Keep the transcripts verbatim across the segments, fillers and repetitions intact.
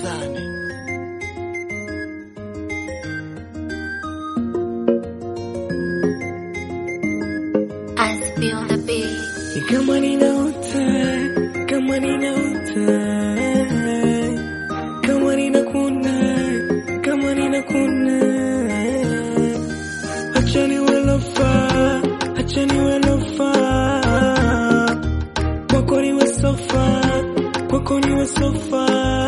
tusikilizane. Feel the beat. Kama ninaota, kama ninaota, kama ninakuna, kama ninakuna. Acha niwe lofa, acha niwe lofa. Kwako niwe sofa, kwako niwe sofa.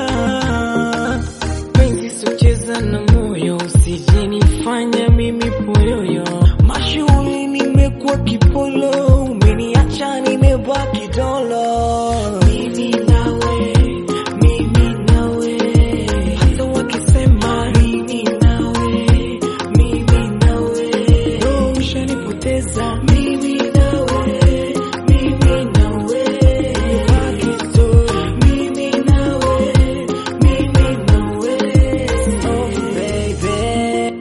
Penzi socheza na moyo, usije nifanya mimi poyoyo. Mashuhuri nimekuwa kipolo, umeniacha nimebaki dolo. Mimi nawe, mimi nawe, hata wakisema mimi nawe, mimi nawe, no ushanipoteza. Mimi nawe, mimi nawe, baki story. Mimi nawe, mimi nawe, oh baby.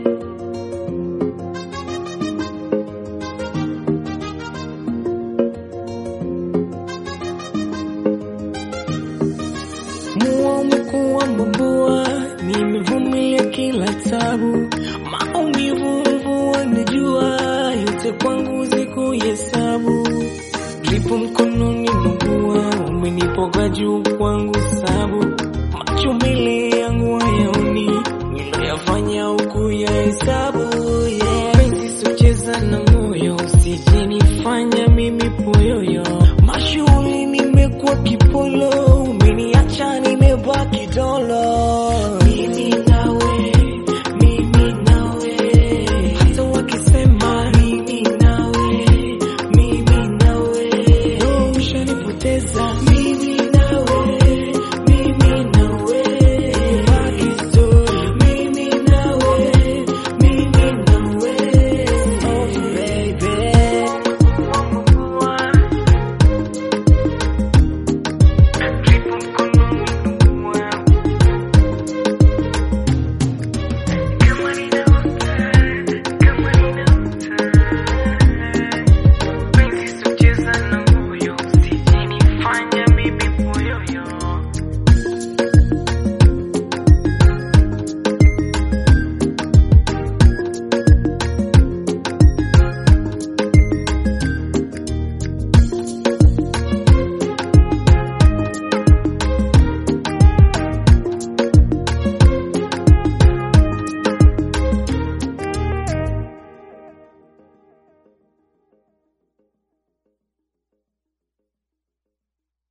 Mua umekuwa mbubua, nimevumilia kila tabu. Maumivu mvua najua, yote kwangu sikuhesabu. Dripu mkononi nugua, umenipoga juu kwangu sabu. Macho mbele yangu hayaoni, niloyafanya huku ya hesabu, yeah. Penzi socheza na moyo, usije nifanya mimi poyoyo. Mashuhuri nimekuwa kipolo, umeniacha nimebaki dolo.